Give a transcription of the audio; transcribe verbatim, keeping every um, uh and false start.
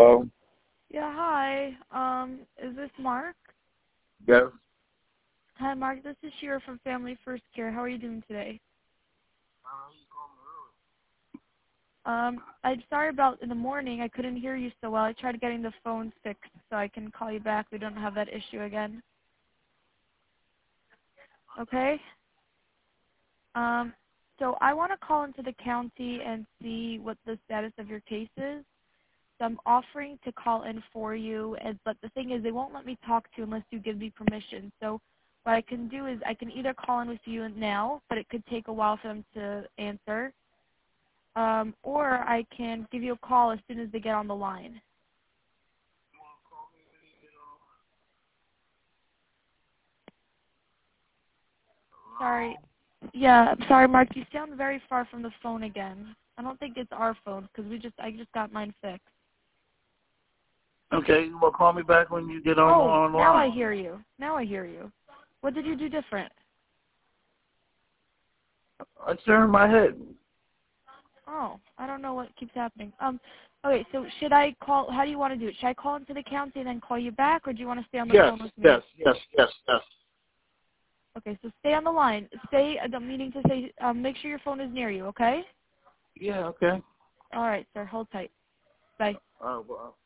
Hello? Yeah, hi. Um, is this Mark? Yes. Hi, Mark. This is Shira from Family First Care. How are you doing today? Um, I'm sorry about in the morning. I couldn't hear you so well. I tried getting the phone fixed so I can call you back. We don't have that issue again. Okay? Um, so I want to call into the county and see what the status of your case is. So I'm offering to call in for you, and, but the thing is they won't let me talk to you unless you give me permission. So what I can do is I can either call in with you now, but it could take a while for them to answer, um, or I can give you a call as soon as they get on the line. Sorry. Yeah, I'm sorry, Mark. You sound very far from the phone again. I don't think it's our phone because we just I just got mine fixed. Okay, you will call me back when you get on Oh, online. now I hear you. Now I hear you. What did you do different? I turned my head. Oh, I don't know what keeps happening. Um, okay, so should I call? How do you want to do it? Should I call into the county and then call you back, or do you want to stay on the Yes, phone with me? yes, yes, yes, yes. Okay, so stay on the line. Stay. I'm meaning to say, um, make sure your phone is near you. Okay. Yeah, okay. All right, sir. Hold tight. Bye. Uh, well,